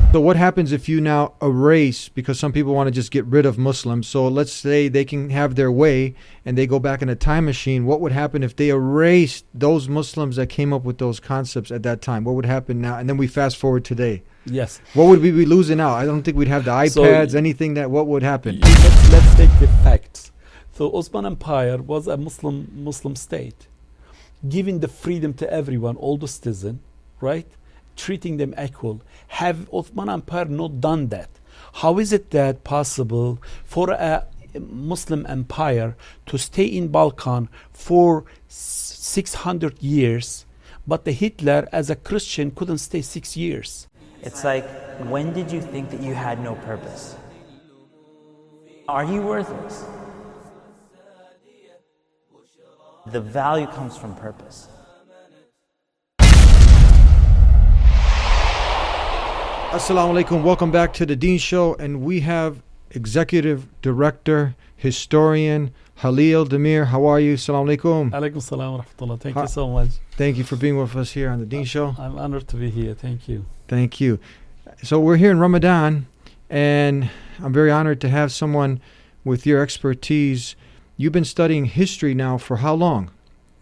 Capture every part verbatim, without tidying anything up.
So what happens if you now erase, because some people want to just get rid of Muslims, so let's say they can have their way and they go back in a time machine. What would happen if they erased those Muslims that came up with those concepts at that time? What would happen now? And then we fast forward today. Yes. What would we be losing out? I don't think we'd have the iPads, so, anything that, what would happen? Let's, let's take the facts. So Ottoman Empire was a Muslim Muslim state, giving the freedom to everyone, all the citizens, right? Treating them equal. Have Ottoman Empire not done that? How is it that possible for a Muslim empire to stay in Balkan for six hundred years, but the Hitler as a Christian couldn't stay six years? It's like, when did you think that you had no purpose? Are you worthless? The value comes from purpose. Assalamu alaikum. Welcome back to the Deen Show, and we have Executive Director, Historian Halil Demir. How are you? Assalamu alaikum. Alaikum salam wa rahmatullah. Thank Hi. you so much. Thank you for being with us here on the Deen Show. I'm honored to be here. Thank you. Thank you. So we're here in Ramadan, and I'm very honored to have someone with your expertise. You've been studying history now for how long?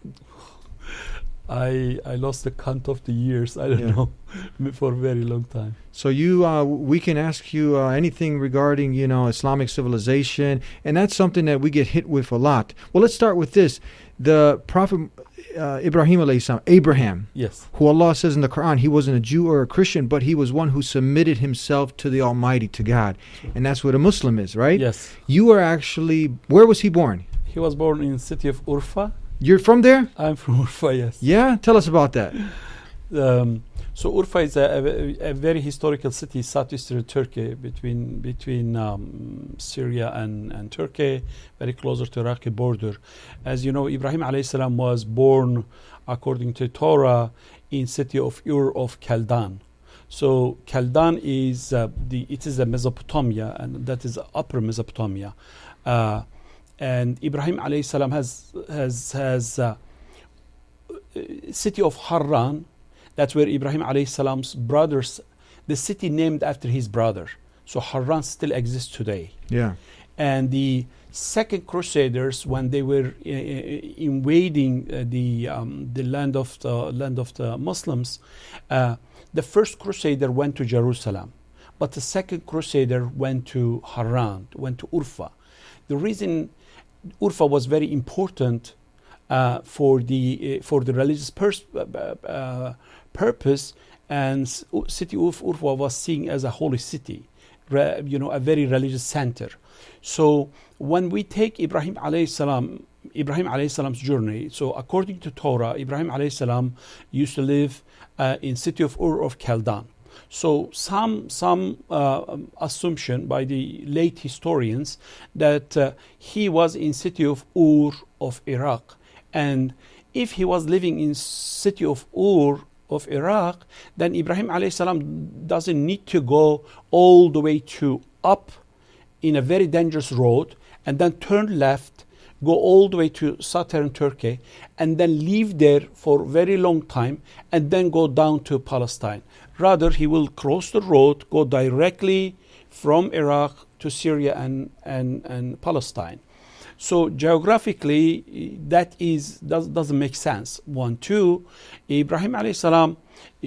I I lost the count of the years. I don't Yeah. know, for a very long time. So you, uh, we can ask you uh, anything regarding, you know, Islamic civilization, and that's something that we get hit with a lot. Well, let's start with this: the Prophet uh, Ibrahim alayhi salam, Abraham, Yes. who Allah says in the Quran, he wasn't a Jew or a Christian, but he was one who submitted himself to the Almighty, to God, and that's what a Muslim is, right? Yes. You are actually, where was he born? He was born in the city of Urfa. You're from there? I'm from Urfa. Yes. Yeah, tell us about that. Um, so Urfa is a, a, a very historical city, southeastern Turkey, between between um, Syria and, and Turkey, very closer to Iraqi border. As you know, Ibrahim alayhi salam was born, according to Torah, in city of Ur of Kaldan. So Kaldan is uh, the it is a Mesopotamia, and that is upper Mesopotamia. Uh, and Ibrahim alayhi salam has has has uh, city of Harran. That's where Ibrahim alayhi salam's brothers, the city named after his brother. So Harran still exists today. Yeah. And the second Crusaders, when they were uh, invading uh, the um, the land of the land of the Muslims, uh, the first Crusader went to Jerusalem, but the second Crusader went to Harran, went to Urfa. The reason Urfa was very important uh, for the uh, for the religious pers- uh, uh, purpose, and city of Urfa was seen as a holy city, re- you know, a very religious center. So when we take Ibrahim alayhi salam, Ibrahim alayhi salam's journey, so according to Torah, Ibrahim alayhi salam used to live uh, in city of Ur of Kaldan. So some some uh, assumption by the late historians that uh, he was in city of Ur of Iraq, and if he was living in city of Ur of Iraq, then Ibrahim alayhi salam doesn't need to go all the way to up in a very dangerous road and then turn left, go all the way to southern Turkey, and then live there for a very long time and then go down to Palestine. Rather, he will cross the road, go directly from Iraq to Syria and, and, and Palestine. So geographically, that is does, doesn't make sense. One, two, Ibrahim alayhi salam,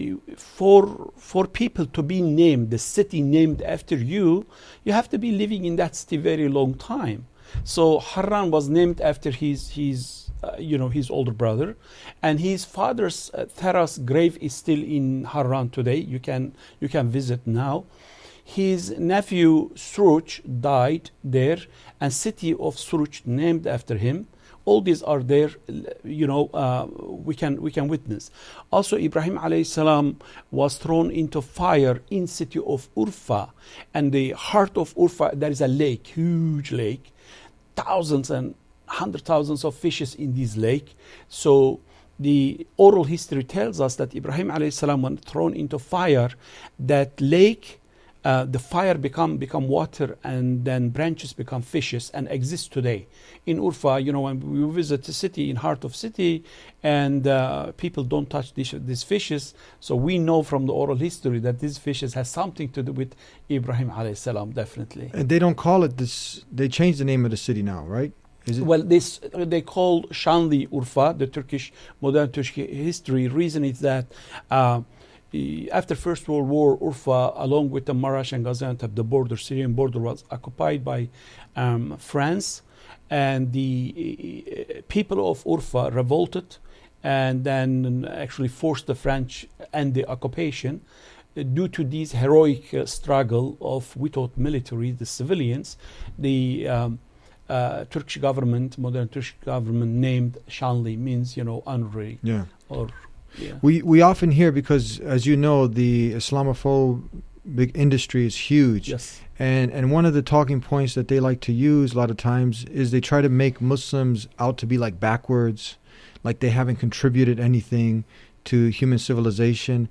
for for people to be named, the city named after you, you have to be living in that city very long time. So Harran was named after his his uh, you know his older brother, and his father's uh, Thera's grave is still in Harran today. You can you can visit now. His nephew Suruch died there, and city of Suruch named after him. All these are there, you know, uh, we can we can witness. Also, Ibrahim alayhi salam was thrown into fire in city of Urfa, and the heart of Urfa, there is a lake, huge lake, thousands and hundred thousands of fishes in this lake. So the oral history tells us that Ibrahim alayhi salam, when thrown into fire, that lake uh, the fire become become water, and then branches become fishes, and exist today in Urfa. You know, when we visit the city, in heart of city, and uh, people don't touch these, these fishes, so we know from the oral history that these fishes has something to do with Ibrahim alayhi salam, definitely. And they don't call it this. They changed the name of the city now, right? Is it? Well, this uh, they call Shanli Urfa, the Turkish modern Turkish history. Reason is that uh, after First World War, Urfa, along with the Marash and Gaziantep, the border, Syrian border, was occupied by um, France, and the uh, people of Urfa revolted, and then actually forced the French and the occupation. Uh, due to this heroic uh, struggle of without military, the civilians, the um, uh, Turkish government, modern Turkish government, named Shanli, means, you know, honorary. Yeah. Or yeah. We we often hear, because, as you know, the Islamophobic industry is huge. Yes. And and one of the talking points that they like to use a lot of times is they try to make Muslims out to be like backwards, like they haven't contributed anything to human civilization.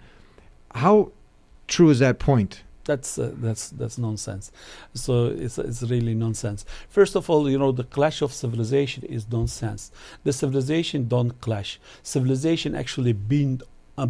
How true is that point? That's uh, that's that's nonsense. So it's it's really nonsense. First of all, you know, the clash of civilization is nonsense. The civilization don't clash. Civilization actually build uh,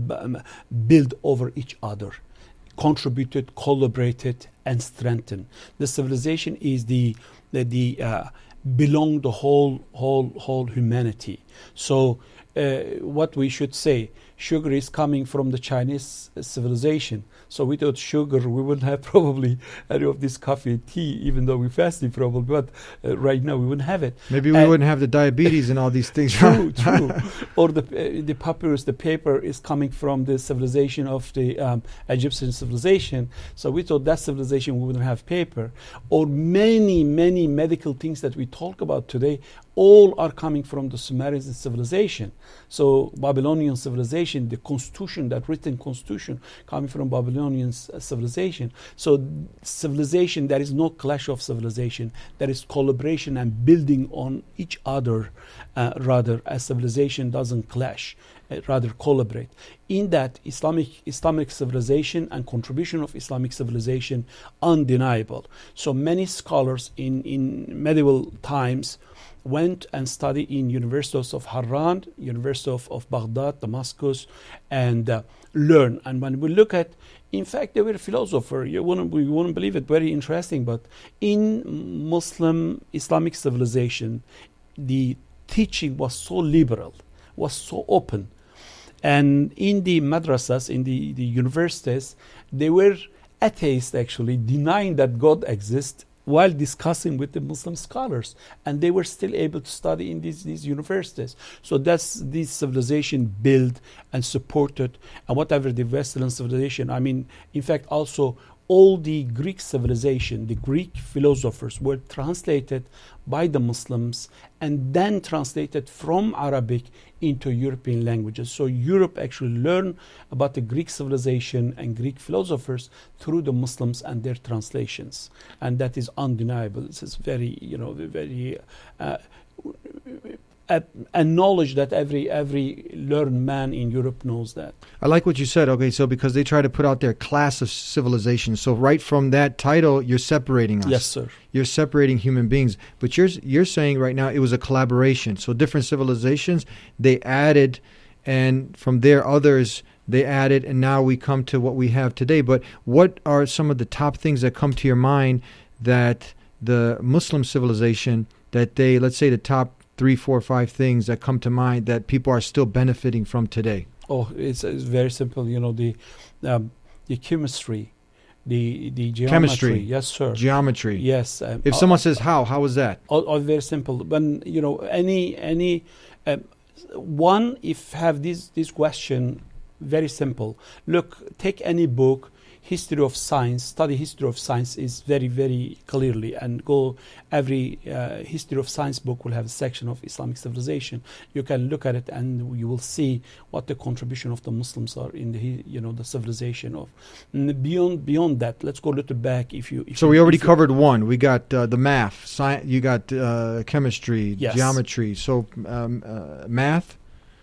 build over each other, contributed, collaborated, and strengthened. The civilization is the the, the uh, belong the whole whole whole humanity. So uh, what we should say, sugar is coming from the Chinese civilization. So without sugar, we wouldn't have probably any of this coffee and tea, even though we're fasting probably. But uh, right now, we wouldn't have it. Maybe we and wouldn't have the diabetes and all these things. True, true. Or the uh, the papyrus, the paper is coming from the civilization of the um, Egyptian civilization. So without that civilization, we wouldn't have paper. Or many, many medical things that we talk about today, all are coming from the Sumerian civilization. So Babylonian civilization, the constitution, that written constitution, coming from Babylonian civilization. So civilization, there is no clash of civilization. There is collaboration and building on each other. Uh, rather, a civilization doesn't clash, uh, rather collaborate. In that, Islamic Islamic civilization and contribution of Islamic civilization, undeniable. So many scholars in, in medieval times went and studied in universities of Harran, University of, of Baghdad, Damascus, and uh, learn. And when we look at, in fact, they were a philosopher. You wouldn't, we wouldn't believe it. Very interesting. But in Muslim Islamic civilization, the teaching was so liberal, was so open. And in the madrasas, in the, the universities, they were atheists, actually, denying that God exists, while discussing with the Muslim scholars, and they were still able to study in these, these universities. So that's this civilization built and supported, and whatever the Western civilization, I mean, in fact, also all the Greek civilization, the Greek philosophers were translated by the Muslims and then translated from Arabic into European languages. So Europe actually learned about the Greek civilization and Greek philosophers through the Muslims and their translations. And that is undeniable. This is very, you know, very uh, a, a knowledge that every every learned man in Europe knows that. I like what you said. Okay, so because they try to put out their class of civilization, so right from that title, you're separating us. Yes, sir. You're separating human beings. But you're you're saying right now it was a collaboration. So different civilizations, they added, and from there others they added, and now we come to what we have today. But what are some of the top things that come to your mind that the Muslim civilization, that they, let's say the top three, four, five things that come to mind that people are still benefiting from today? Oh, it's, it's very simple. You know, the um, the chemistry, the the geometry. Chemistry. Yes, sir. Geometry. Yes. Um, If someone says how, how is that? All, all very simple. When, you know, any any um, one, if have this this question, very simple. Look, take any book. History of science, study history of science is very, very clearly, and go every uh, history of science book will have a section of Islamic civilization. You can look at it and you will see what the contribution of the Muslims are in the, you know, the civilization of. And beyond beyond that, let's go a little back. If you if so you, we already if you, covered one. We got uh, the math, science. You got uh, chemistry, Yes. geometry. So um, uh, math.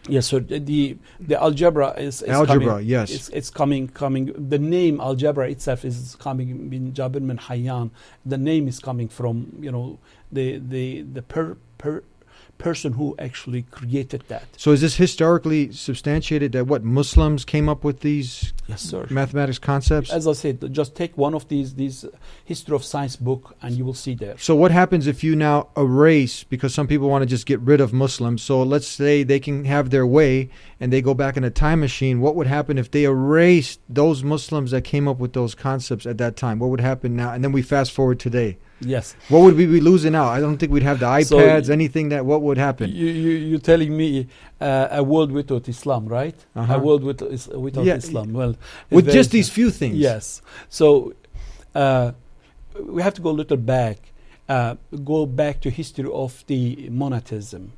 Yes, so the the algebra is, is Algebra, coming, yes. it's, it's coming coming. The name algebra itself is coming bin Jabir bin Hayyan. The name is coming from you know the the the per, per person who actually created that. So is this historically substantiated that what Muslims came up with these Yes, sir. mathematics concepts? As I said, just take one of these these history of science book, and you will see there. So what happens if you now erase, because some people want to just get rid of Muslims, so let's say they can have their way and they go back in a time machine, what would happen if they erased those Muslims that came up with those concepts at that time? What would happen now? And then we fast forward today. Yes. What would we be losing out? I don't think we'd have the So iPads, anything that, what would happen? You you you're telling me uh, a world without Islam, right? Uh-huh. A world with, is, without Yeah, Islam. Well, With there just is- these few things. Yes. So uh, we have to go a little back, uh, go back to history of the monotheism.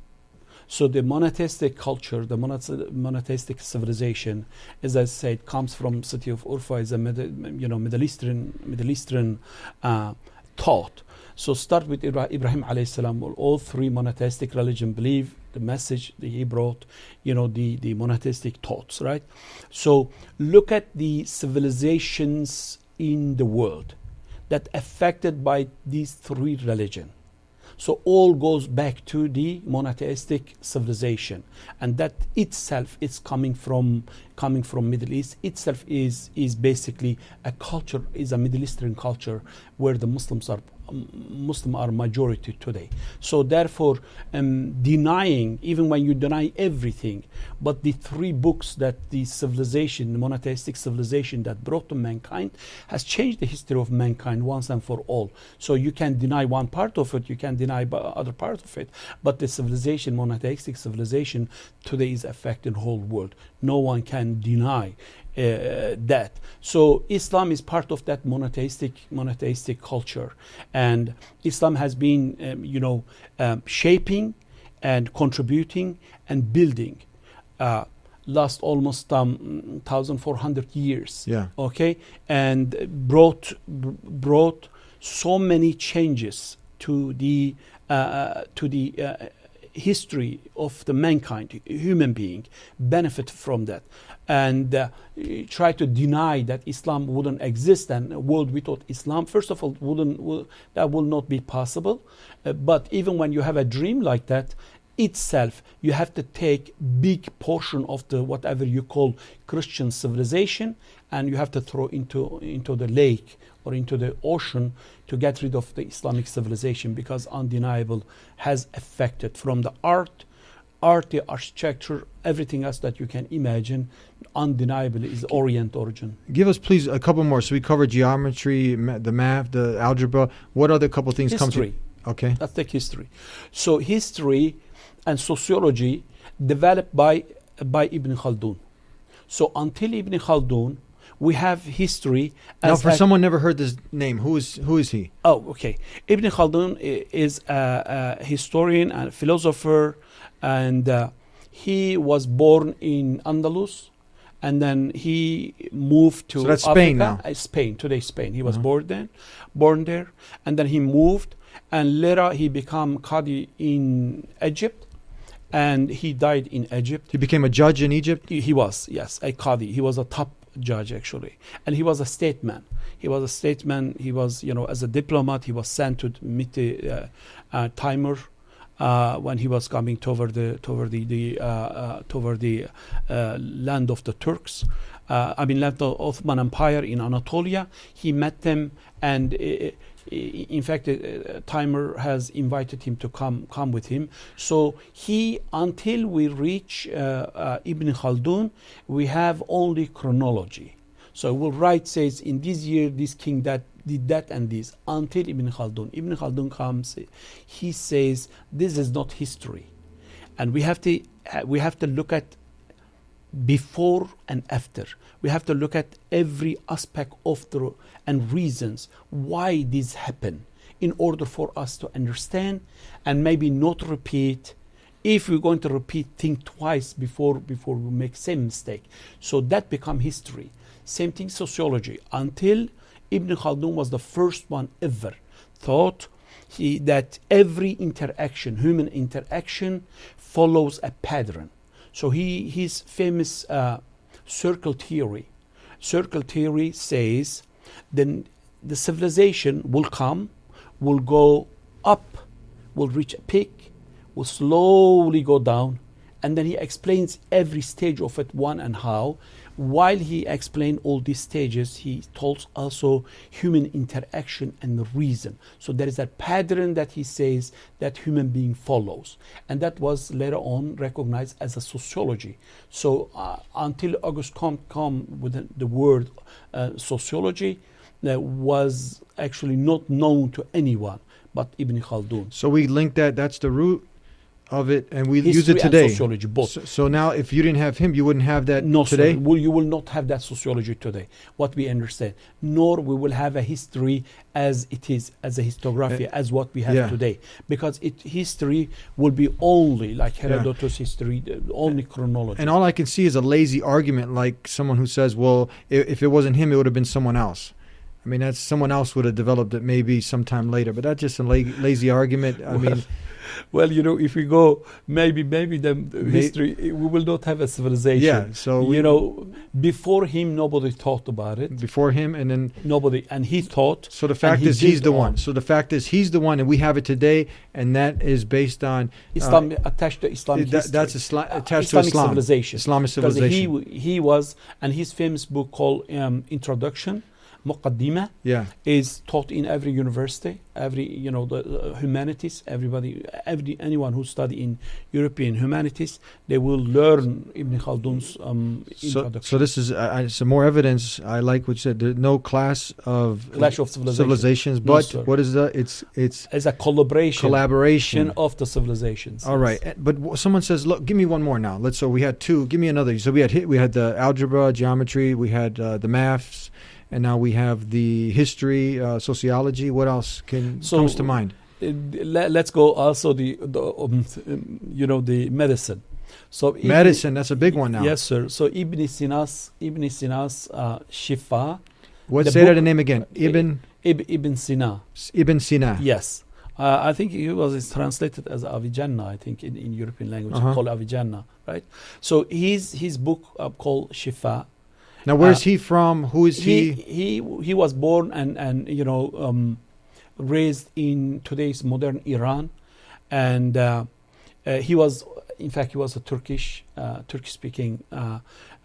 So the monotheistic culture, the monothe- monotheistic civilization, as I said, comes from city of Urfa, is a Mid- you know Middle Eastern Middle Eastern uh, thought. So start with Ibra- Ibrahim alayhi salam. All three monotheistic religion believe the message that he brought, you know, the, the monotheistic thoughts, right? So look at the civilizations in the world that affected by these three religions. So all goes back to the monotheistic civilization, and that itself is coming from coming from Middle East. Itself is is basically a culture, is a Middle Eastern culture where the Muslims are um, Muslim are majority today. So therefore, um, denying, even when you deny everything, but the three books that the civilization, the monotheistic civilization that brought to mankind, has changed the history of mankind once and for all. So you can deny one part of it, you can deny b- other part of it, but the civilization, monotheistic civilization, today is affecting the whole world. No one can deny uh, that. So Islam is part of that monotheistic monotheistic culture, and Islam has been, um, you know, um, shaping and contributing and building. Uh, last almost um, one thousand four hundred years. Yeah. Okay, and brought br- brought so many changes to the uh, to the uh, history of the mankind, human being, benefit from that, and uh, try to deny that Islam wouldn't exist and a world without Islam. First of all, wouldn't will, that will not be possible. Uh, but even when you have a dream like that, itself, you have to take big portion of the whatever you call Christian civilization, and you have to throw into into the lake or into the ocean to get rid of the Islamic civilization, because undeniable has affected from the art, art, the architecture, everything else that you can imagine. Undeniably is Orient origin. Give us, please, a couple more. So we covered geometry, ma- the math, the algebra. What other couple things come History. to? Okay. Let's take history. So history and sociology developed by by Ibn Khaldun. So until Ibn Khaldun, we have history. Now, as for a- someone never heard this name, who is who is he? Oh, okay. Ibn Khaldun i- is a, a historian and philosopher, and uh, he was born in Andalus, and then he moved to So that's Spain Africa. now. Uh, Spain, today Spain. He was Uh-huh. born there, born there, and then he moved, and later he became Qadi in Egypt, and he died in Egypt. He became a judge in Egypt. He, he was, yes, a Qadi. He was a top judge, actually. And he was a statesman. He was a statesman. He was, you know, as a diplomat, he was sent to meet the uh, uh, Timur uh, when he was coming toward the toward the, the uh, uh, toward the uh, land of the Turks. Uh, I mean, land of Ottoman Empire in Anatolia. He met them, and uh, in fact, uh, Timur has invited him to come come with him. So he, until we reach uh, uh, Ibn Khaldun, we have only chronology. So we'll write, says, in this year, this king that did that and this, until Ibn Khaldun. Ibn Khaldun comes, he says, this is not history. And we have to, uh, we have to look at before and after. We have to look at every aspect of the and reasons why this happened, in order for us to understand and maybe not repeat. If we're going to repeat, think twice before before we make same mistake. So that become history. Same thing sociology. Until Ibn Khaldun was the first one ever thought he, that every interaction, human interaction, follows a pattern. So he his famous uh, circle theory. Circle theory says then the civilization will come, will go up, will reach a peak, will slowly go down, and then he explains every stage of it, when and how. While he explained all these stages, he told also human interaction and reason. So there is a pattern that he says that human being follows, and that was later on recognized as a sociology. So uh, until Auguste Comte come with the, the word uh, sociology, that was actually not known to anyone but Ibn Khaldun. So we link that, that's the root of it, and we History use it today. and sociology, both. So, so now if you didn't have him, you wouldn't have that No, today? sir. Well, you will not have that sociology today, what we understand. Nor we will have a history as it is, as a historiography, Uh, as what we have yeah. today. Because it history will be only, like Herodotus history, the- only chronology. And all I can see is a lazy argument, like someone who says, well, if, if it wasn't him, it would have been someone else. I mean, that's someone else would have developed it maybe sometime later, but that's just a la- lazy argument. I Well, mean, Well, you know, if we go, maybe, maybe the, the May- history, we will not have a civilization. yeah, so we, You know, before him, nobody thought about it. before him, and then Nobody, and he thought. so the fact he is he's did the on. one. So the fact is he's the one, and we have it today, and that is based on Islam attached to Islamic that, history. that's Isla- Uh, attached Islamic to Islam, civilization. Islamic Because civilization. he he was, and his famous book called um, Introduction, Muqaddimah, yeah, is taught in every university, every, you know, the uh, humanities, everybody, every anyone who study in European humanities, they will learn Ibn Khaldun's um, so, introduction. so this is uh, some more evidence. I like what you said. There's no class of Clash of civilizations. civilizations, No, but sir. what is the? It's it's As a collaboration collaboration. of the civilizations. All right, eh, but w- someone says, "Look, give me one more now." Let's. So we had two. Give me another. So we had hit. We had the algebra, geometry. We had uh, the maths, and now we have the history, uh, sociology. What else can So- comes to mind? Uh, let, let's go also the, the um, um, you know, the medicine. So Ibn- Medicine. That's a big one now. Yes, sir. So Ibn Sina's Ibn Sina's uh, Shifa. What? the Say that book- the name again. Ibn Ib, Ibn Sina. Ibn Sina. Yes. Uh, I think it was it's translated as Avicenna, I think, in, in European language, Uh-huh. called Avicenna, right? So his his book uh, called Shifa. Now, where's Uh, he from? Who is He he? he he was born and and you know um, raised in today's modern Iran, and uh, uh, he was, in fact, he was a Turkish uh, Turkish speaking uh,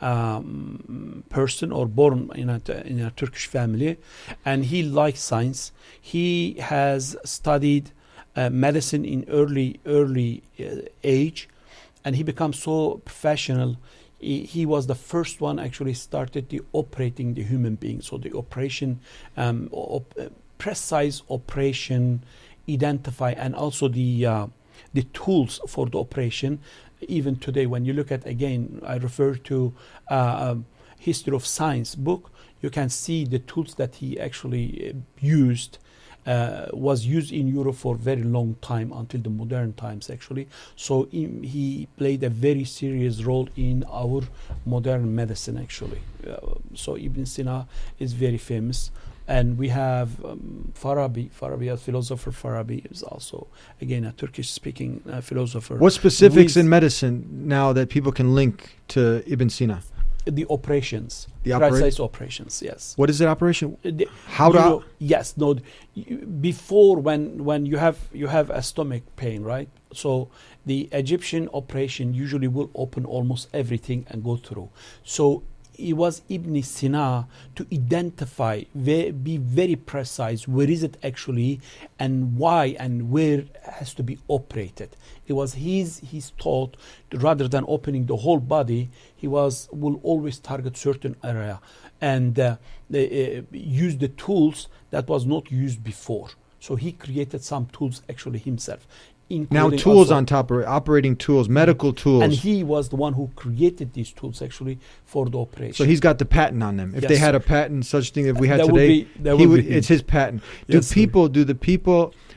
um, person, or born in a in a Turkish family, and he liked science. He has studied uh, medicine in early early uh, age, and he becomes so professional. He, he was the first one actually started the operating the human being. So the operation, um, op- uh, precise operation, identify, and also the uh, the tools for the operation. Even today, when you look at, again, I refer to uh, um, History of Science book, you can see the tools that he actually uh, used. Uh, was used in Europe for a very long time, until the modern times actually. So in, he played a very serious role in our modern medicine actually. Uh, so Ibn Sina is very famous. And we have um, Farabi, Farabi, a philosopher. Farabi is also, again, a Turkish-speaking uh, philosopher. What specifics With in medicine now that people can link to Ibn Sina? the operations, The opera- precise operations, yes. What is it? Operation? The- How you to? know, yes, no. you- Before, when when you have you have a stomach pain, right? So the Egyptian operation usually will open almost everything and go through. So it was Ibn Sina to identify, ve- be very precise, where is it actually, and why, and where it has to be operated. It was his his thought, rather than opening the whole body, he was will always target certain area, and uh, they, uh, use the tools that was not used before. So he created some tools actually himself. Now including tools also- on top of it, operating tools, medical tools. and he was the one who created these tools actually for the operation. So he's got the patent on them. If Yes, they had sir. a patent, such thing, if we had That would today, be- that he would would. be him. It's his patent. Do Yes, sir. people? Do the people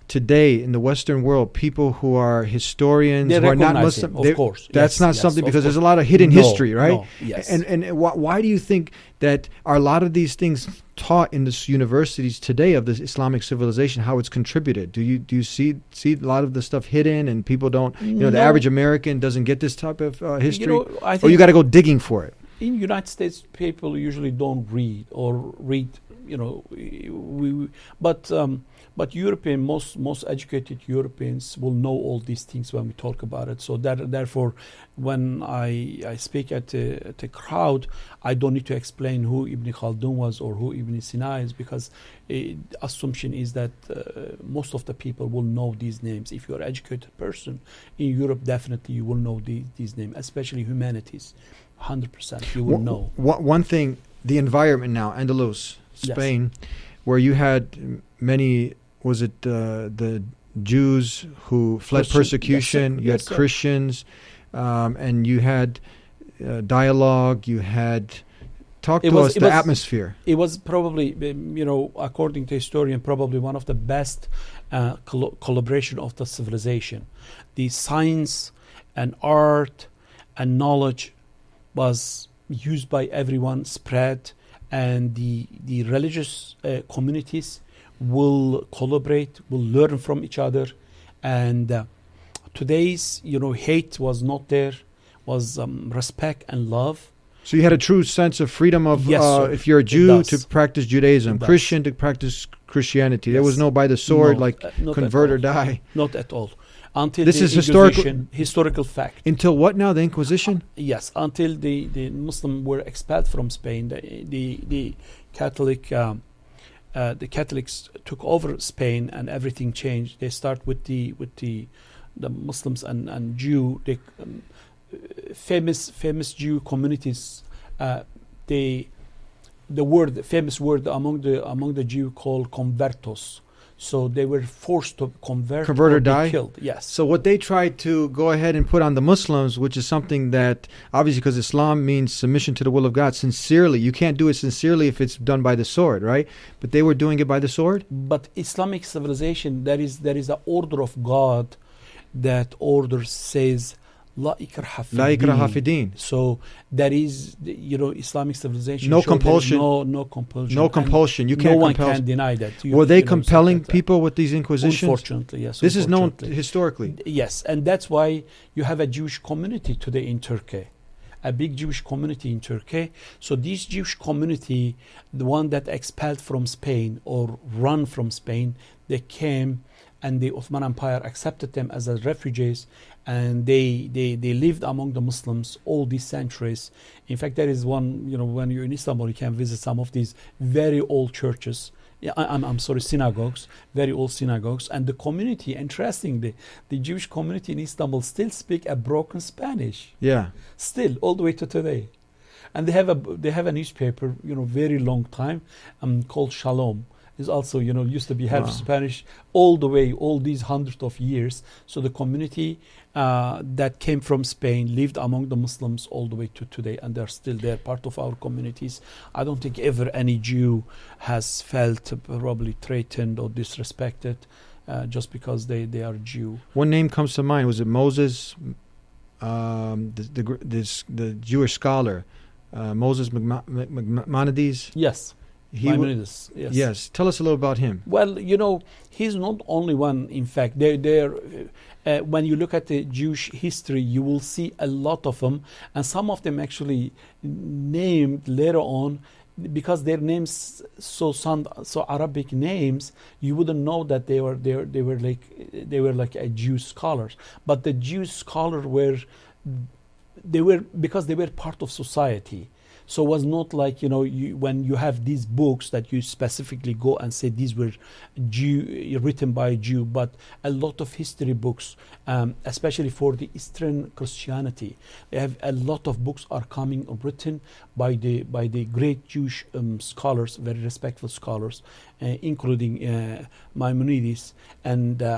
today in the Western world, people who are historians, They who are not recognize him, Muslim, of they're- course. that's Yes, not yes, something, of because there's a course. lot of hidden No, history, right? no, yes. And and why, why do you think that are a lot of these things taught in the universities today of the Islamic civilization? How it's contributed? Do you do you see see a lot of the stuff hidden, and people don't? You know, the No. average American doesn't get this type of uh, history, You know, I or think you got to go digging for it. in United States, people usually don't read or read. You know, we, we but um, but European most most educated Europeans will know all these things when we talk about it. So that therefore, when I I speak at a, at a crowd, I don't need to explain who Ibn Khaldun was or who Ibn Sina is, because the assumption is that uh, most of the people will know these names. If you're an educated person in Europe, definitely you will know the, these names, especially humanities. one hundred percent you will One- know. One, one thing, the environment now, Andalus, Yes. Spain, where you had many, was it uh, the Jews who fled Christian- persecution, yes, sir. you Yes, had sir. Christians, um, and you had uh, dialogue, you had, talk It to was- us, it the was- atmosphere. It was probably, um, you know, according to historian, probably one of the best uh, col- collaboration of the civilization. The science and art and knowledge was used by everyone, spread, and the the religious uh, communities will collaborate, will learn from each other, and uh, today's, you know, hate was not there, was um, respect and love. So you had a true sense of freedom of, Yes, uh, sir. if you're a It Jew, does. to practice Judaism, It does. Christian to practice Christianity. There was Yes. no by the sword, No, like uh, not convert or at all. die. Not at all. Until This the is historical- Inquisition, historical fact. Until what now? The Inquisition? Yes, until the, the Muslims were expelled from Spain, the the, the Catholic um, uh, the Catholics took over Spain, and everything changed. They start with the with the the Muslims and and Jew, the um, famous famous Jew communities. Uh, they the word the famous word among the among the Jew called convertos. So they were forced to convert, Convert or be die? killed. Yes. So what they tried to go ahead and put on the Muslims, which is something that obviously, because Islam means submission to the will of God sincerely. You can't do it sincerely if it's done by the sword, right? But they were doing it by the sword. But Islamic civilization, there is there is an order of God. That order says La ikraha fi La ikraha din. fi din. So there is, you know, Islamic civilization. No show there is compulsion. No, no compulsion. No And compulsion. You no can't one compel. can deny that. You- Were they you know, compelling something like that. people with these inquisitions? Unfortunately, yes. This is known unfortunately. historically. Yes, and that's why you have a Jewish community today in Turkey, a big Jewish community in Turkey. So this Jewish community, the one that expelled from Spain or run from Spain, they came and the Ottoman Empire accepted them as a refugees, and they, they, they lived among the Muslims all these centuries. In fact, there is one, you know, when you're in Istanbul, you can visit some of these very old churches. Yeah, I, I'm, I'm sorry, synagogues, very old synagogues. And the community, interestingly, the Jewish community in Istanbul still speak a broken Spanish, Yeah. still, all the way to today. And they have a, they have a newspaper, you know, very long time, um, called Shalom. Is also, you know, used to be half Wow. Spanish all the way, all these hundreds of years. So the community uh, that came from Spain lived among the Muslims all the way to today, and they're still there, part of our communities. I don't think ever any Jew has felt probably threatened or disrespected uh, just because they, they are Jew. One name comes to mind. Was it Moses, um, the, the gr- this the Jewish scholar, uh, Moses Magma- Mag- Maimonides? Yes, He wa- Maimonides. Yes. yes. Tell us a little about him. Well, you know, he's not only one. In fact, they're, they're, uh, when you look at the Jewish history, you will see a lot of them, and some of them actually named later on because their names so sound so Arabic names. You wouldn't know that they were they were, they were like they were like a Jewish scholars, but the Jewish scholars were they were because they were part of society. So it was not like, you know, you, when you have these books that you specifically go and say these were Jew, written by a Jew, but a lot of history books, um, especially for the Eastern Christianity, they have a lot of books are coming written by the by the great Jewish um, scholars, very respectful scholars, uh, including uh, Maimonides, and uh,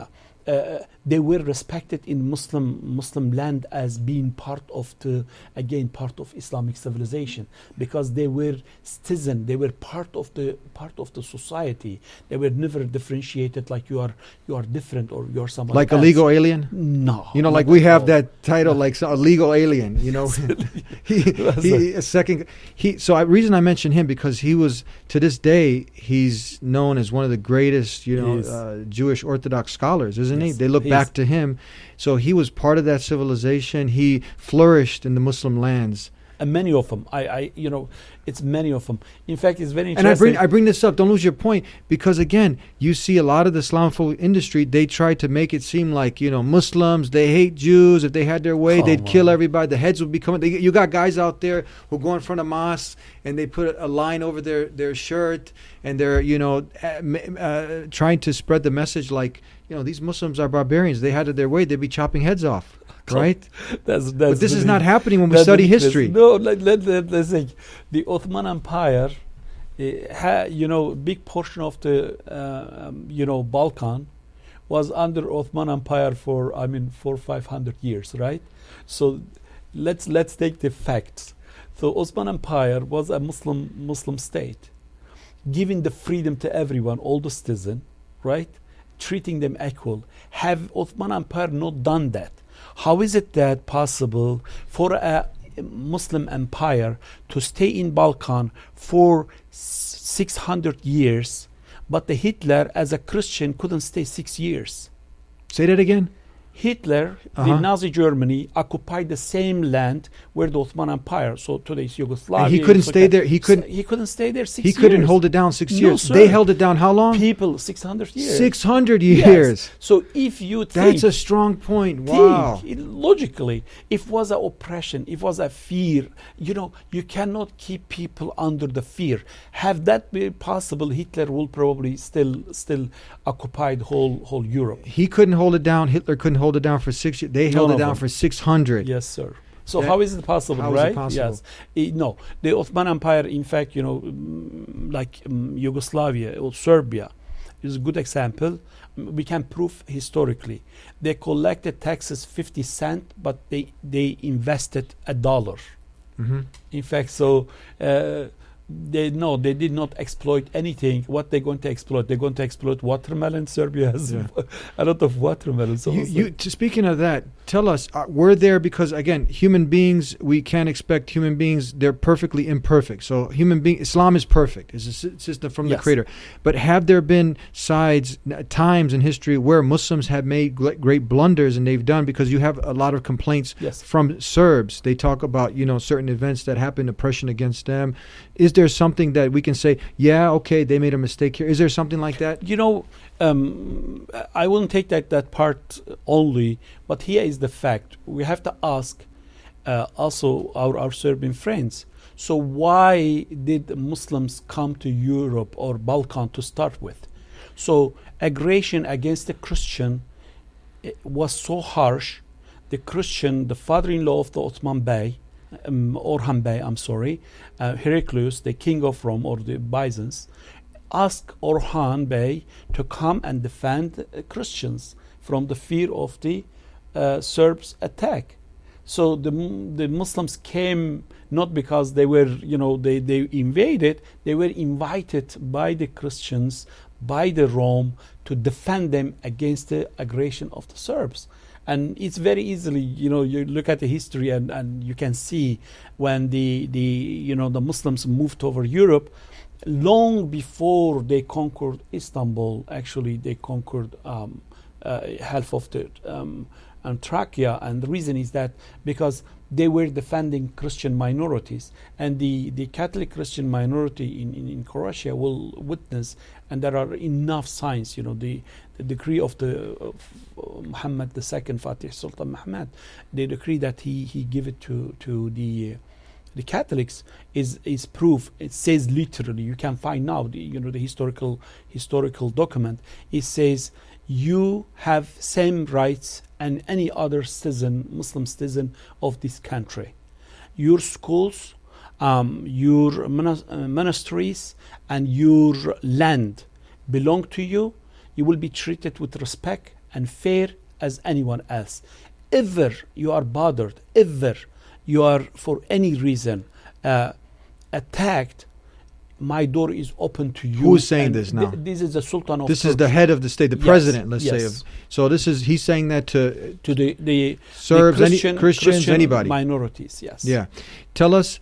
uh, they were respected in Muslim Muslim land as being part of the again part of Islamic civilization, because they were citizen, they were part of the part of the society. They were never differentiated like you are you are different or you are somebody Like else. a legal alien? No, You know, not like we at have all. that title, like so- a legal alien. You know, he, he a second. He so I reason I mention him because he was to this day he's known as one of the greatest, you know, Yes. uh, Jewish Orthodox scholars, isn't he? Yes, They look he back is. to him. So he was part of that civilization. He flourished in the Muslim lands. And many of them. I, I, you know, it's many of them. In fact, it's very And I interesting. bring I bring this up. Don't lose your point, because again, you see a lot of the Islamophobic industry. They try to make it seem like, you know, Muslims, they hate Jews. If they had their way, Come they'd kill on. everybody. The heads would be coming. They, you got guys out there who go in front of mosques and they put a line over their their shirt and they're, you know, uh, m- uh, trying to spread the message like, you know, these Muslims are barbarians. They had it their way. They'd be chopping heads off. Right, that's, that's but this is the- not happening when we that's study the- history. No, let, let, let, let's say the Ottoman Empire, uh, ha, you know, big portion of the, uh, um, you know, Balkan was under Ottoman Empire for, I mean, four, five hundred years, right? So let's let's take the facts. So Ottoman Empire was a Muslim Muslim state, giving the freedom to everyone, all the citizen, right? Treating them equal. Have Ottoman Empire not done that? How is it that possible for a Muslim empire to stay in Balkan for six hundred years, but the Hitler as a Christian couldn't stay six years? Say that again. Hitler, Uh-huh. the Nazi Germany, occupied the same land where the Ottoman Empire, so today's Yugoslavia. And he couldn't it's stay like- there. He couldn't. He couldn't stay there six He years. couldn't hold it down six No, years. sir. They held it down how long? People six hundred years. Six hundred Yes. years. So if you think That's a strong point. think Wow. it- logically, if was a oppression, if was a fear, you know, you cannot keep people under the fear. Have that been possible, Hitler will probably still still occupy the whole whole Europe. He couldn't hold it down. Hitler couldn't hold it down for six years. They held None it of down them. for six hundred. Yes, sir. So That- how is it possible, how is it right? possible? Yes. Eh, no, the Ottoman Empire, in fact, you know, mm, like um, Yugoslavia or Serbia, is a good example. Mm, We can prove historically. They collected taxes fifty cent, but they they invested a dollar. Mm-hmm. In fact, so uh, they no, they did not exploit anything. What they're going to exploit? They're going to exploit watermelon. Serbia has Yeah. a lot of watermelons. You, also. you, to, speaking of that, tell us, uh, were there, because again, human beings, we can't expect human beings, they're perfectly imperfect. So human being, Islam is perfect. It's a sy- system from the Yes. Creator. But have there been sides, n- times in history where Muslims have made gl- great blunders, and they've done, because you have a lot of complaints Yes. from Serbs. They talk about, you know, certain events that happened, oppression against them. Is there something that we can say, yeah, okay, they made a mistake here? Is there something like that? You know, um, I wouldn't take that, that part only, but here is the fact. We have to ask uh, also our, our Serbian friends. So why did Muslims come to Europe or Balkan to start with? So aggression against the Christian eh, was so harsh. The Christian, the father-in-law of the Ottoman Bey, um, Orhan Bey, I'm sorry, uh, Heraclius, the king of Rome or the Byzance, asked Orhan Bey to come and defend uh, Christians from the fear of the uh, Serbs' attack. So the the Muslims came not because they were, you know, they, they invaded, they were invited by the Christians, by the Rome, to defend them against the aggression of the Serbs. And it's very easily, you know, you look at the history and, and you can see when the, the, you know, the Muslims moved over Europe, long before they conquered Istanbul, actually they conquered um, uh, half of the um, Antakya, and the reason is that because they were defending Christian minorities, and the, the Catholic Christian minority in, in, in Croatia will witness, and there are enough signs, you know, the, the decree of the of Muhammad the Second, Fatih Sultan Muhammad, the decree that he, he give it to, to the uh, the Catholics is is proof. It says literally, you can find now the, you know, the historical historical document. It says you have same rights and any other citizen, Muslim citizen of this country. Your schools, um, your monas- uh, monasteries, and your land belong to you. You will be treated with respect and fair as anyone else. Ever you are bothered, ever you are for any reason uh, attacked, my door is open to you. Who's saying And this now? th- this is the Sultan of This is the Turkey. head of the state, the Yes, president, let's say. yes. Of, so this is he's saying that to to the the, Serbs, the any Christian, Christians, Christian anybody. minorities. Yes. Yeah. Tell us,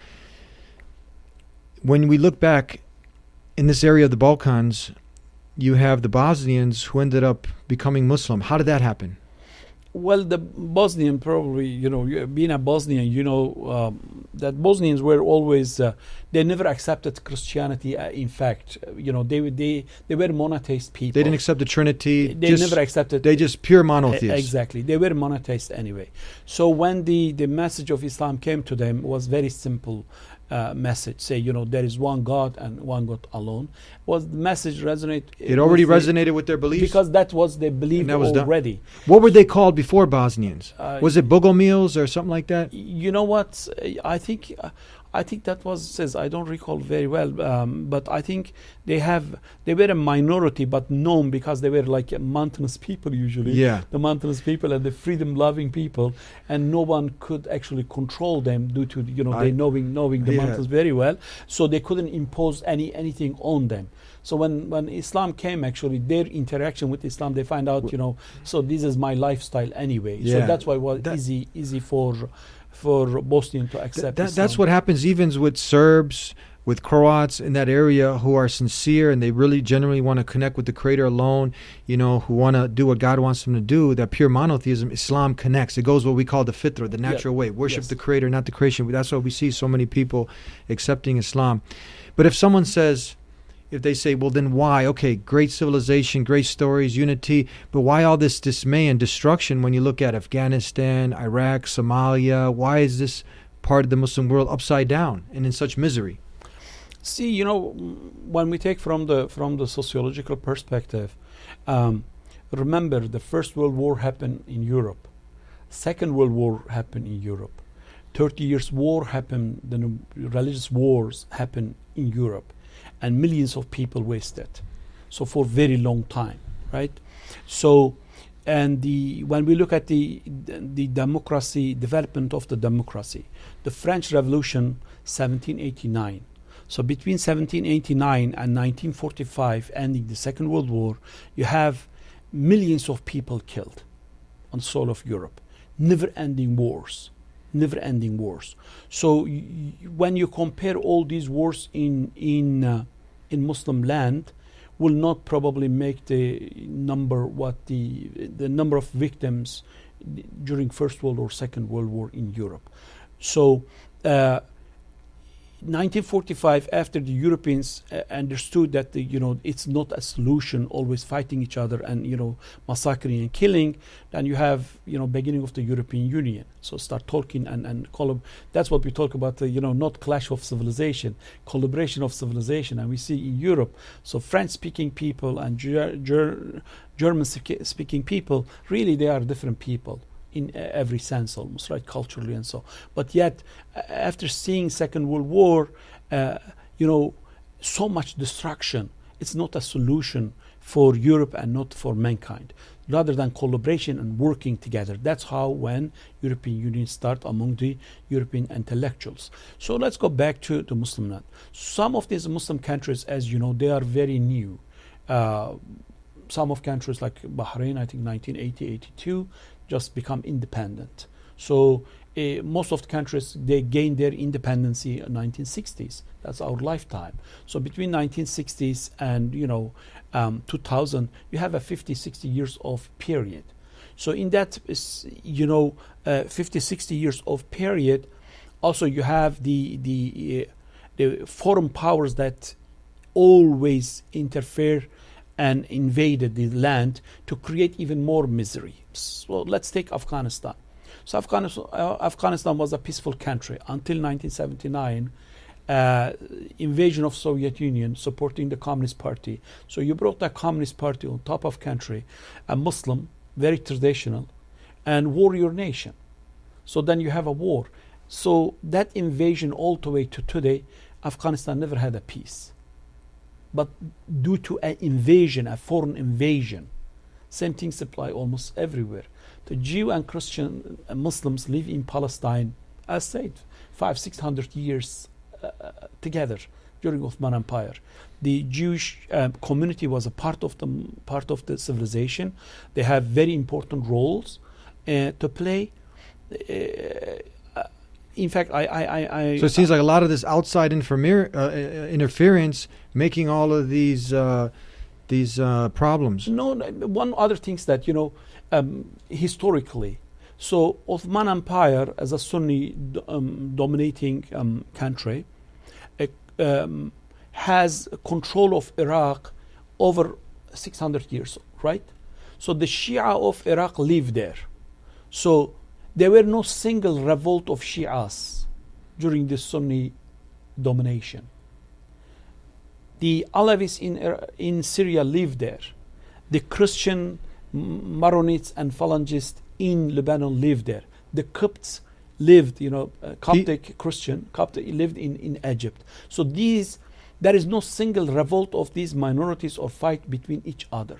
when we look back in this area of the Balkans, you have the Bosnians who ended up becoming Muslim. How did that happen? Well, the Bosnian probably, you know, you- being a Bosnian, you know, um, that Bosnians were always, uh, they never accepted Christianity. Uh, in fact, uh, you know, they they they were monotheist people. They didn't accept the Trinity. They just- never accepted. They just pure E- monotheists. Exactly. They were monotheist anyway. So when the, the message of Islam came to them, was very simple uh, message. Say, you know, there is one God and one God alone. Was the message resonate? It already with the- resonated with their beliefs. Because that was they believed And that was done. already. What were they called before Bosnians? Uh, Was it Bogomils or something like that? You know what? I think uh, I think that was says I don't recall very well, um, but I think they have they were a minority, but known because they were like mountainous people usually. Yeah. The mountainous people and the freedom-loving people, and no one could actually control them due to you know I- they knowing knowing the Yeah. mountains very well, so they couldn't impose any anything on them. So when, when Islam came, actually, their interaction with Islam, they find out, you know, so this is my lifestyle anyway. Yeah. So that's why it was That- easy easy for for Bosnian to Th- accept that, Islam. that's what happens even with Serbs, with Croats in that area who are sincere and they really genuinely want to connect with the Creator alone, you know, who want to do what God wants them to do. That pure monotheism, Islam connects. It goes what we call the fitra, the natural way. Worship Yes. the Creator, not the creation. That's why we see so many people accepting Islam. But if someone says, if they say, well, then why? Okay, great civilization, great stories, unity, but why all this dismay and destruction when you look at Afghanistan, Iraq, Somalia? Why is this part of the Muslim world upside down and in such misery? See, you know, when we take from the from the sociological perspective, um, remember the First World War happened in Europe, Second World War happened in Europe, thirty years war happened, the n- religious wars happened in Europe, and millions of people wasted, so for very long time, right? So, and the when we look at the the democracy development of the democracy, the French Revolution, seventeen eighty-nine. So between seventeen eighty-nine and nineteen forty-five, ending the Second World War, you have millions of people killed on the soil of Europe. Never-ending wars, never-ending wars. So y- y- when you compare all these wars in in uh, in Muslim land, will not probably make the number what the the number of victims during First World or Second World War in Europe. So. Uh, nineteen forty-five, after the Europeans uh, understood that the, you know it's not a solution always fighting each other and you know massacring and killing, then you have you know beginning of the European Union. So start talking and and collab- that's what we talk about. The, you know not clash of civilization, collaboration of civilization, and we see in Europe. So French-speaking people and Ger- Ger- German-speaking people, really they are different people in uh, every sense almost, right, culturally and so. But yet, uh, after seeing Second World War, uh, you know, so much destruction, it's not a solution for Europe and not for mankind. Rather than collaboration and working together. That's how when European Union start among the European intellectuals. So let's go back to the Muslim land. Some of these Muslim countries, as you know, they are very new. Uh, some of countries like Bahrain, I think nineteen eighty, eighty-two, just become independent. So uh, most of the countries, they gained their independence in nineteen sixties. That's our lifetime. So between nineteen sixties and you know um, two thousand, you have a fifty, sixty years of period. So in that is, you know uh, fifty, sixty years of period, also you have the the uh, the foreign powers that always interfere and invaded the land to create even more misery. So let's take Afghanistan. So Afghanistan, uh, Afghanistan was a peaceful country until nineteen seventy-nine, uh, invasion of Soviet Union, supporting the Communist Party. So you brought the Communist Party on top of country, a Muslim, very traditional, and warrior nation. So then you have a war. So that invasion all the way to today, Afghanistan never had a peace. But due to an invasion, a foreign invasion, Same things apply almost everywhere. The Jew and Christian and Muslims live in Palestine, as said, five, six hundred years uh, together during Ottoman Empire. The Jewish uh, community was a part of the part of the civilization. They have very important roles uh, to play. Uh, in fact, I, I, I, I So it seems like a lot of this outside interfere, uh, interference making all of these uh, these uh, problems. No, no, one other things that, you know, um, historically, so Ottoman Empire as a Sunni d- um, dominating um, country uh, um, has control of Iraq over six hundred years, right? So the Shia of Iraq live there. So there were no single revolt of Shias during the Sunni domination. The Alavis in in Syria live there. The Christian Maronites and Phalangists in Lebanon live there. The Copts lived, you know, uh, Coptic Christian, Coptic lived in, in Egypt. So these, there is no single revolt of these minorities or fight between each other.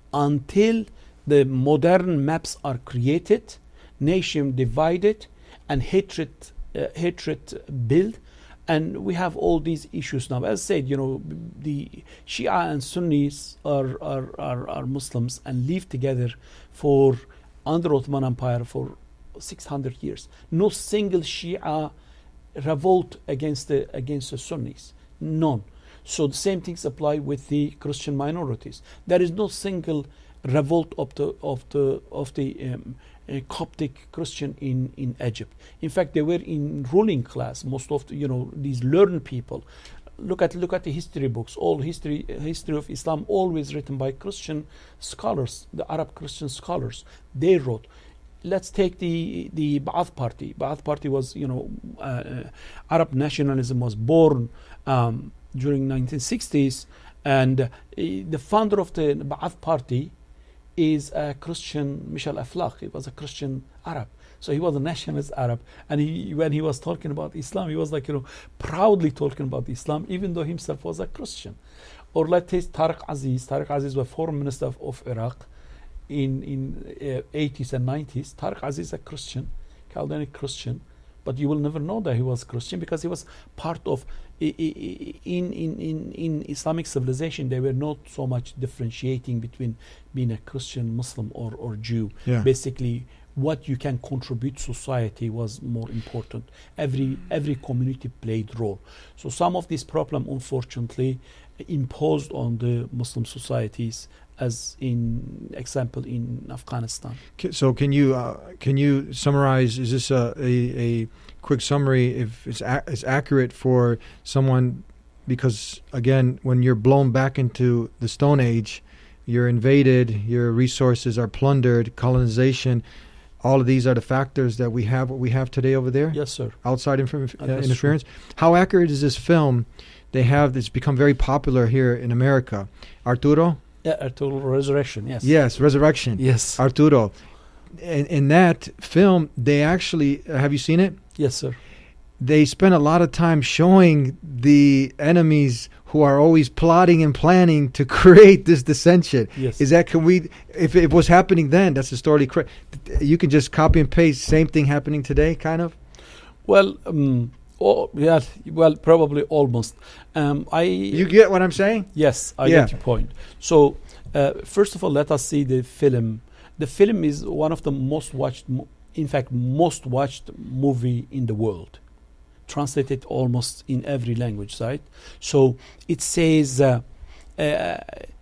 Until the modern maps are created, nation divided, and hatred, uh, hatred built, and we have all these issues now. As I said, you know, the Shia and Sunnis are, are, are, are Muslims and live together for under Ottoman Empire for six hundred years. No single Shia revolt against the against the Sunnis. None. So the same things apply with the Christian minorities. There is no single revolt of the of the of the um, uh, Coptic Christian in, in Egypt. In fact, they were in ruling class. Most of the, you know, these learned people. Look at look at the history books. All history history of Islam always written by Christian scholars, the Arab Christian scholars. They wrote. Let's take the the Ba'ath Party. Ba'ath Party was, you know, uh, Arab nationalism was born um, during nineteen sixties, and uh, the founder of the Ba'ath Party is a Christian, Michel Aflaq. He was a Christian Arab. So he was a nationalist Arab. And he, when he was talking about Islam, he was like, you know, proudly talking about Islam, even though himself was a Christian. Or let's take Tariq Aziz. Tariq Aziz was foreign minister of, of Iraq in in uh, eighties and nineties. Tariq Aziz is a Christian, Chaldeanic Christian. But you will never know that he was Christian because he was part of, in, in, in, in Islamic civilization, they were not so much differentiating between being a Christian, Muslim, or, or Jew. Yeah. Basically, what you can contribute to society was more important. Every, every community played role. So some of this problem, unfortunately, imposed on the Muslim societies, as in example in Afghanistan. So can you uh, can you summarize? Is this a, a, a quick summary? If it's a, it's accurate for someone, because again, when you're blown back into the Stone Age, you're invaded, your resources are plundered, colonization. All of these are the factors that we have what we have today over there. Yes, sir. Outside infer- uh, That's interference. true. How accurate is this film? They have it's become very popular here in America. Arturo. Yeah, Arturo Resurrection, yes. Yes, Resurrection. Yes. Arturo. In, in that film, they actually, uh, have you seen it? Yes, sir. They spend a lot of time showing the enemies who are always plotting and planning to create this dissension. Yes. Is that, can we, if it was happening then, that's historically correct. You can just copy and paste, same thing happening today, kind of? Well, um, oh, yeah, well, probably almost. Um, I You get what I'm saying? Yes, I Yeah. get your point. So, uh, first of all, let us see the film. The film is one of the most watched, mo- in fact, most watched movie in the world. Translated almost in every language, right? So it says, uh, uh,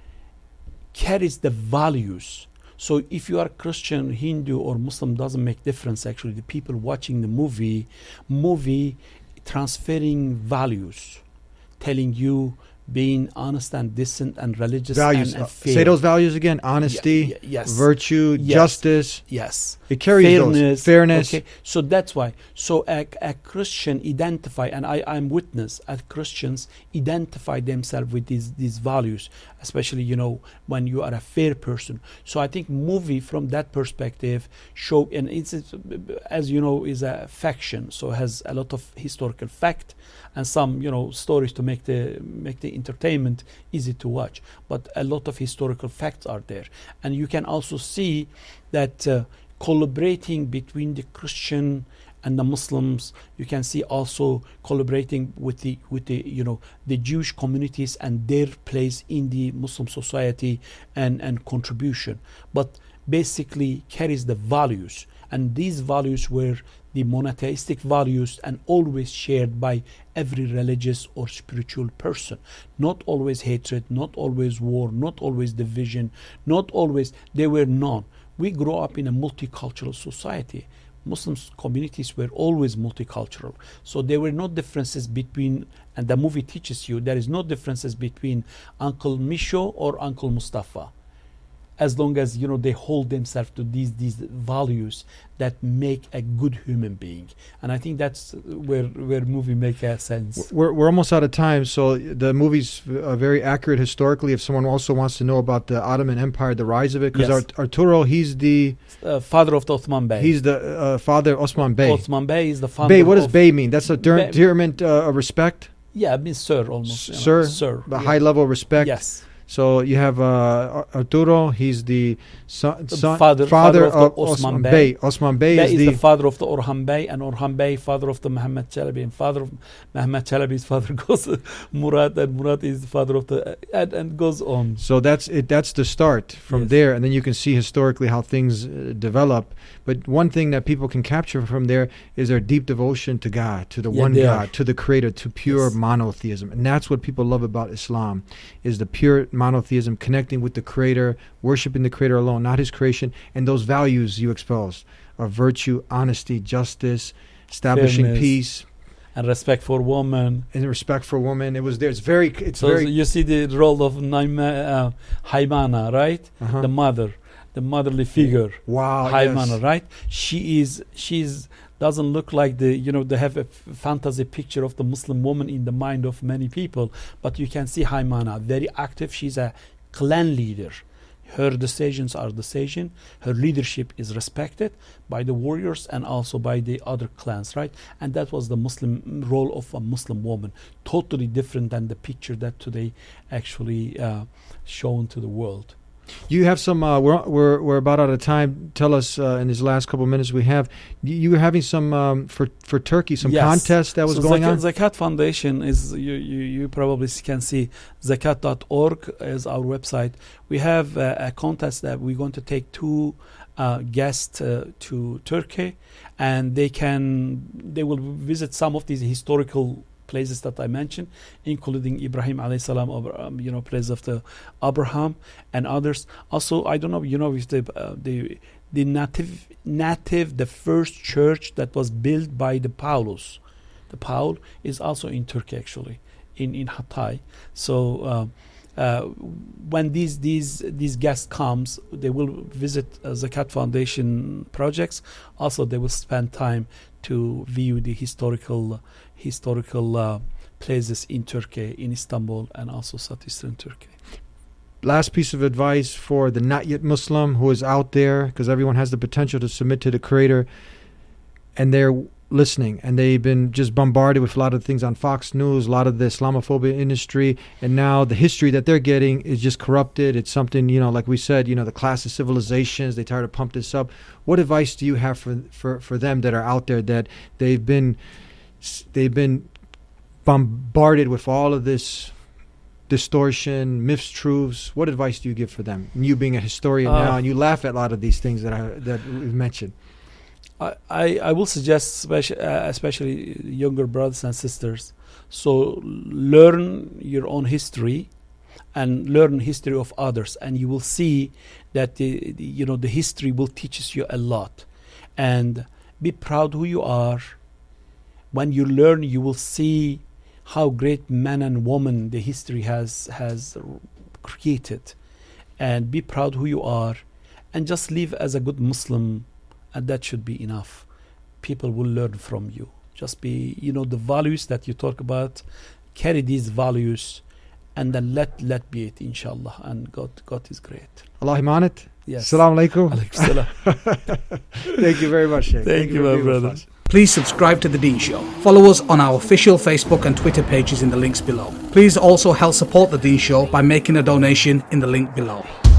carries the values. So if you are Christian, Hindu, or Muslim, doesn't make difference. Actually, the people watching the movie, movie transferring values, telling you being honest and decent and religious Values. and, Uh, and fair. say those values again. Honesty, Ye- ye- yes. virtue, Yes. justice. Yes. It carries Fairness. those. Fairness. Okay. So that's why. So a, a Christian identify, and I, I'm witness, as Christians identify themselves with these, these values, especially, you know, when you are a fair person. So I think movie from that perspective show, and it's, it's as you know, is a faction, so has a lot of historical fact and some, you know, stories to make the make the entertainment, easy to watch. But a lot of historical facts are there. And you can also see that uh, collaborating between the Christian and the Muslims, you can see also collaborating with the with the you know the Jewish communities and their place in the Muslim society and and contribution, but basically carries the values, and these values were the monotheistic values and always shared by every religious or spiritual person. Not always hatred, not always war, not always division, not always, they were none. We grew up in a multicultural society. Muslim communities were always multicultural. So there were no differences between, and the movie teaches you, there is no differences between Uncle Misho or Uncle Mustafa. As long as, you know, they hold themselves to these these values that make a good human being. And I think that's where where movie makes a sense. We're, we're almost out of time, so the movie's uh, very accurate historically. If someone also wants to know about the Ottoman Empire, the rise of it, because Yes. Art- Arturo, he's the Uh, father of the Ottoman Bey. he's the uh, father of Osman Bey. Osman Bey is the founder Bey, what does of, Bey mean? That's a der- Bey- endearment uh, of respect? Yeah, it means sir almost. you know, Sir? Sir. The yeah. high level of respect? Yes. So you have uh, Arturo, he's the son, The son, father- father of the of Osman Osman Bey. Bey. Osman Bey, Bey is, is the, the father of the Orhan Bey, and Orhan Bey, father of the Muhammad Chalabi, and father of Muhammad Chalabi's father goes Murad, and Murad is the father of the, and, and goes on. So that's it. That's the start from Yes. there, and then you can see historically how things uh, develop. But one thing that people can capture from there is their deep devotion to God, to the Yeah, one they God, are. to the Creator, to pure Yes. monotheism, and that's what people love about Islam: is the pure monotheism, connecting with the Creator, worshiping the Creator alone, not His creation, and those values you exposed of virtue, honesty, justice, establishing Fairness. peace, And respect for women. and respect for women. It was there. It's very. It's So very. you see the role of Naima, uh, Haimana, right? uh-huh. The mother, the motherly figure. Wow. Haimana, yes. right? She is, she's doesn't look like the, you know, they have a f- fantasy picture of the Muslim woman in the mind of many people, but you can see Haimana, very active. She's a clan leader. Her decisions are decision. Her leadership is respected by the warriors and also by the other clans, right? And that was the Muslim role of a Muslim woman, totally different than the picture that today actually uh, shown to the world. You have some. Uh, we're we're we're about out of time. Tell us uh, in these last couple of minutes we have. You, you were having some um, for for Turkey, some Yes. contest that was So going Zakat, on. Zakat Foundation is, you, you, you probably can see zakat dot org is our website. We have uh, a contest that we're going to take two uh, guests uh, to Turkey, and they can they will visit some of these historical places that I mentioned, including Ibrahim alayhi salam, um, you know, place of the Abraham and others. Also, I don't know, you know, if the uh, the the native native the first church that was built by the Paulus, the Paul is also in Turkey actually, in in Hatay. So. Uh, uh, when these these these guests comes, they will visit uh, Zakat Foundation projects. Also, they will spend time to view the historical historical uh, places in Turkey, in Istanbul, and also southeastern Turkey. Last piece of advice for the not yet Muslim who is out there, because everyone has the potential to submit to the Creator, and they're listening, and they've been just bombarded with a lot of things on Fox News, a lot of the Islamophobia industry, and now the history that they're getting is just corrupted. It's something, you know, like we said, you know, the class of civilizations, they try to pump this up. What advice do you have for for, for them that are out there that they've been they've been bombarded with all of this distortion, myths, truths? What advice do you give for them? And you being a historian Uh, now, and you laugh at a lot of these things that I that we've mentioned. I, I, I will suggest, especially, uh, especially younger brothers and sisters, so learn your own history and learn history of others, and you will see that the, the you know the history will teaches you a lot. And be proud who you are. When you learn, you will see how great men and women the history has has created, and be proud who you are, and just live as a good Muslim. And that should be enough. People will learn from you. Just be, you know, the values that you talk about, carry these values, and then let let be it, inshallah. And God, God is great. Allah imanit. Yes. Assalamu alaikum. Alaikum salam. Thank you very much, Sheikh. Thank you, for my being with brother. us. please subscribe to The Dean Show. Follow us on our official Facebook and Twitter pages in the links below. Please also help support The Dean Show by making a donation in the link below.